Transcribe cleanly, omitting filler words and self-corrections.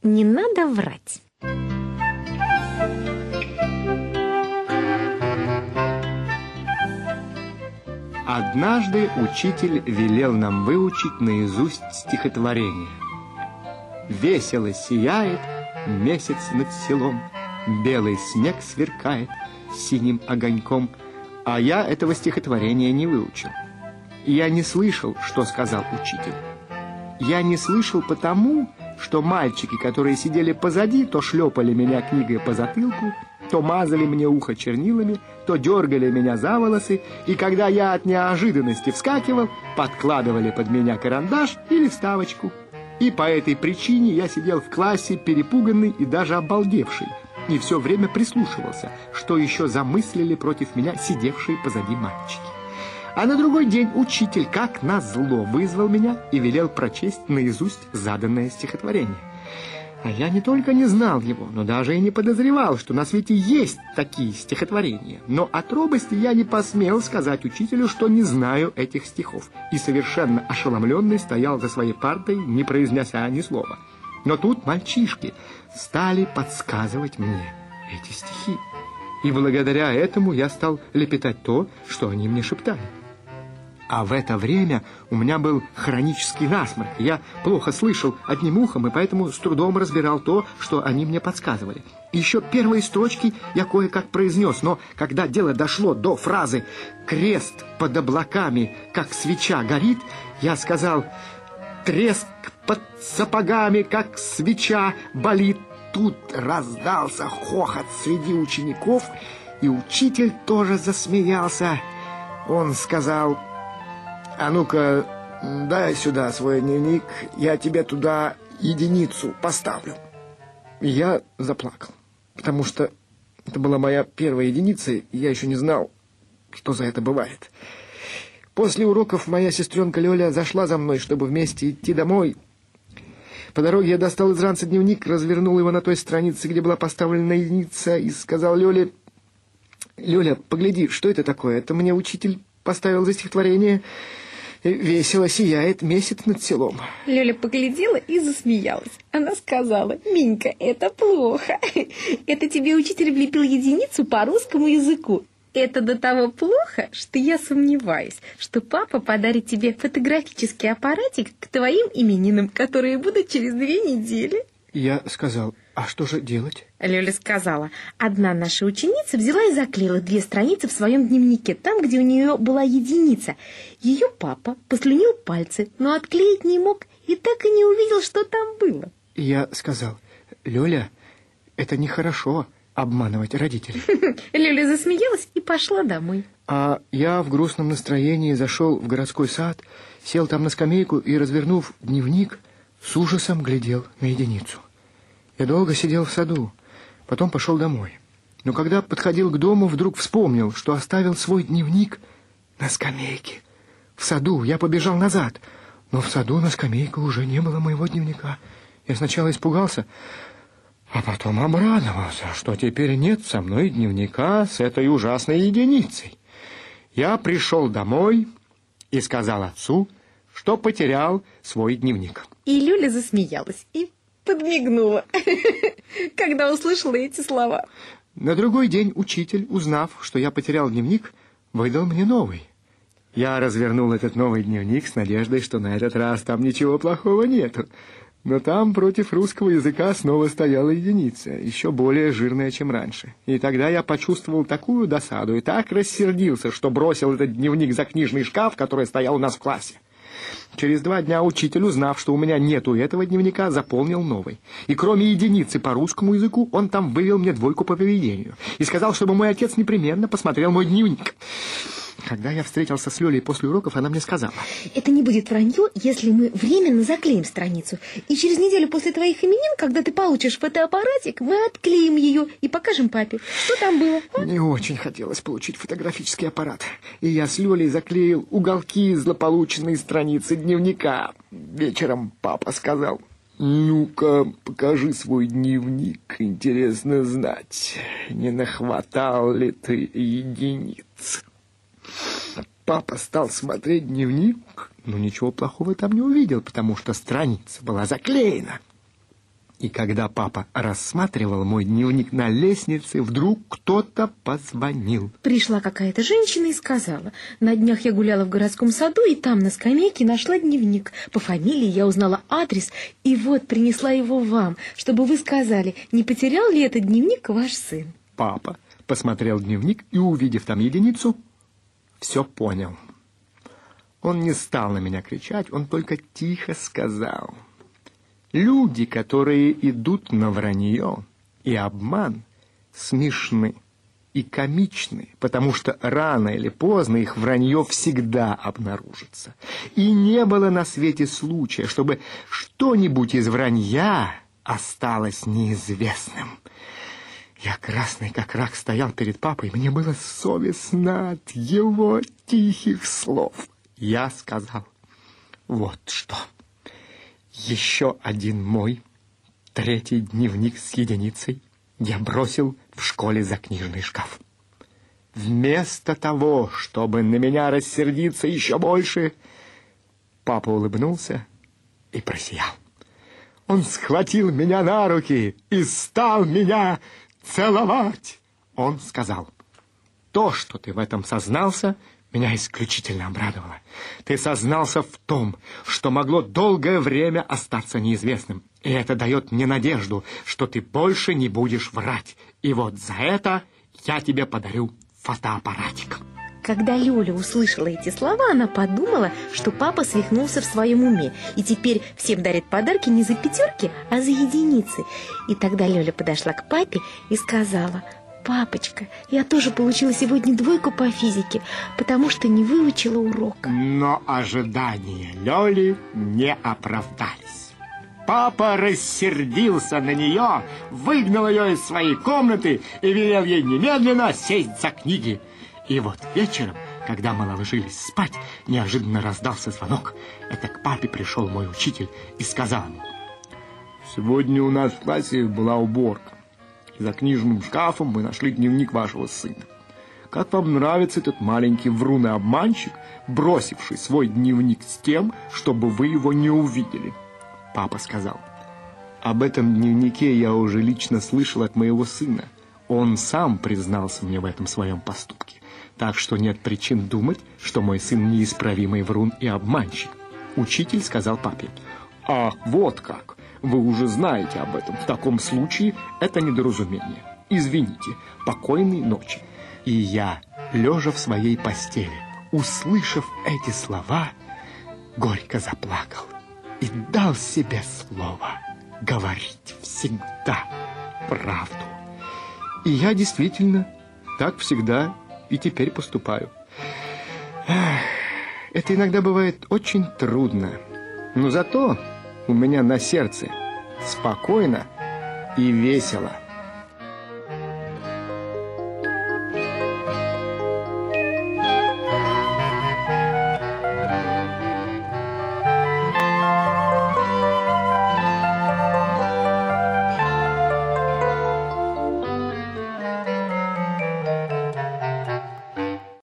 не надо врать. Однажды учитель велел нам выучить наизусть стихотворение. Весело сияет месяц над селом, белый снег сверкает синим огоньком. А я этого стихотворения не выучил. Я не слышал, что сказал учитель. Я не слышал потому, что мальчики, которые сидели позади, то шлепали меня книгой по затылку, то мазали мне ухо чернилами, то дергали меня за волосы, и когда я от неожиданности вскакивал, подкладывали под меня карандаш или вставочку. И по этой причине я сидел в классе перепуганный и даже обалдевший, и все время прислушивался, что еще замыслили против меня сидевшие позади мальчики. А на другой день учитель, как назло, вызвал меня и велел прочесть наизусть заданное стихотворение. А я не только не знал его, но даже и не подозревал, что на свете есть такие стихотворения. Но от робости я не посмел сказать учителю, что не знаю этих стихов, и совершенно ошеломленный стоял за своей партой, не произнеся ни слова. Но тут мальчишки стали подсказывать мне эти стихи, и благодаря этому я стал лепетать то, что они мне шептали. А в это время у меня был хронический насморк. Я плохо слышал одним ухом, и поэтому с трудом разбирал то, что они мне подсказывали. Еще первые строчки я кое-как произнес, но когда дело дошло до фразы «Крест под облаками, как свеча горит», я сказал «Треск под сапогами, как свеча болит». Тут раздался хохот среди учеников, и учитель тоже засмеялся. Он сказал: «А ну-ка, дай сюда свой дневник, я тебе туда единицу поставлю». И я заплакал, потому что это была моя первая единица, и я еще не знал, что за это бывает. После уроков моя сестренка Лёля зашла за мной, чтобы вместе идти домой. По дороге я достал из ранца дневник, развернул его на той странице, где была поставлена единица, и сказал Лёле: «Лёля, погляди, что это такое? Это мне учитель поставил за стихотворение «Весело сияет месяц над селом». Лёля поглядела и засмеялась. Она сказала: «Минька, это плохо. Это тебе учитель влепил единицу по русскому языку. Это до того плохо, что я сомневаюсь, что папа подарит тебе фотографический аппаратик к твоим именинам, которые будут через 2 недели». Я сказал: «А что же делать?» Лёля сказала: «Одна наша ученица взяла и заклеила 2 страницы в своем дневнике, там, где у нее была единица. Ее папа послюнил пальцы, но отклеить не мог и так и не увидел, что там было». Я сказал: «Лёля, это нехорошо обманывать родителей». Лёля засмеялась и пошла домой. А я в грустном настроении зашел в городской сад, сел там на скамейку и, развернув дневник, с ужасом глядел на единицу. Я долго сидел в саду, потом пошел домой. Но когда подходил к дому, вдруг вспомнил, что оставил свой дневник на скамейке. В саду я побежал назад, но в саду на скамейке уже не было моего дневника. Я сначала испугался, а потом обрадовался, что теперь нет со мной дневника с этой ужасной единицей. Я пришел домой и сказал отцу, что потерял свой дневник. И Люля засмеялась и подмигнула, когда услышала эти слова. На другой день учитель, узнав, что я потерял дневник, выдал мне новый. Я развернул этот новый дневник с надеждой, что на этот раз там ничего плохого нету. Но там против русского языка снова стояла единица, еще более жирная, чем раньше. И тогда я почувствовал такую досаду и так рассердился, что бросил этот дневник за книжный шкаф, который стоял у нас в классе. Через 2 дня учитель, узнав, что у меня нету этого дневника, заполнил новый. И кроме единицы по русскому языку, он там вывел мне 2 по поведению. И сказал, чтобы мой отец непременно посмотрел мой дневник. Когда я встретился с Лёлей после уроков, она мне сказала: «Это не будет вранье, если мы временно заклеим страницу. И через неделю после твоих именин, когда ты получишь фотоаппаратик, мы отклеим ее и покажем папе, что там было». Мне очень хотелось получить фотографический аппарат. И я с Лёлей заклеил уголки злополученной страницы дневника. Вечером папа сказал: «Ну-ка, покажи свой дневник. Интересно знать, не нахватал ли ты единиц». Папа стал смотреть дневник, но ничего плохого там не увидел, потому что страница была заклеена. И когда папа рассматривал мой дневник на лестнице, вдруг кто-то позвонил. Пришла какая-то женщина и сказала: на днях я гуляла в городском саду, и там на скамейке нашла дневник. По фамилии я узнала адрес, и вот принесла его вам, чтобы вы сказали, не потерял ли этот дневник ваш сын. Папа посмотрел дневник и, увидев там единицу, все понял. Он не стал на меня кричать, он только тихо сказал: люди, которые идут на вранье и обман, смешны и комичны, потому что рано или поздно их вранье всегда обнаружится. И не было на свете случая, чтобы что-нибудь из вранья осталось неизвестным. Я, красный как рак, стоял перед папой, мне было совестно от его тихих слов. Я сказал: вот что. Еще один мой, третий дневник с единицей я бросил в школе за книжный шкаф. Вместо того, чтобы на меня рассердиться еще больше, папа улыбнулся и просиял. Он схватил меня на руки и стал меня целовать. Он сказал: то, что ты в этом сознался, меня исключительно обрадовало. Ты сознался в том, что могло долгое время остаться неизвестным. И это дает мне надежду, что ты больше не будешь врать. И вот за это я тебе подарю фотоаппаратик. Когда Лёля услышала эти слова, она подумала, что папа свихнулся в своем уме и теперь всем дарит подарки не за пятерки, а за единицы. И тогда Лёля подошла к папе и сказала: папочка, я тоже получила сегодня 2 по физике, потому что не выучила урок. Но ожидания Лёли не оправдались. Папа рассердился на нее, выгнал ее из своей комнаты и велел ей немедленно сесть за книги. И вот вечером, когда мы ложились спать, неожиданно раздался звонок. Это к папе пришел мой учитель и сказал ему: сегодня у нас в классе была уборка. За книжным шкафом мы нашли дневник вашего сына. Как вам нравится этот маленький врун и обманщик, бросивший свой дневник с тем, чтобы вы его не увидели? Папа сказал: об этом дневнике я уже лично слышал от моего сына. Он сам признался мне в этом своем поступке. Так что нет причин думать, что мой сын неисправимый врун и обманщик. Учитель сказал папе: ах, вот как! Вы уже знаете об этом. В таком случае это недоразумение. Извините, покойной ночи. И я, лежа в своей постели, услышав эти слова, горько заплакал и дал себе слово говорить всегда правду. И я действительно так всегда и теперь поступаю. Это иногда бывает очень трудно, но зато у меня на сердце спокойно и весело.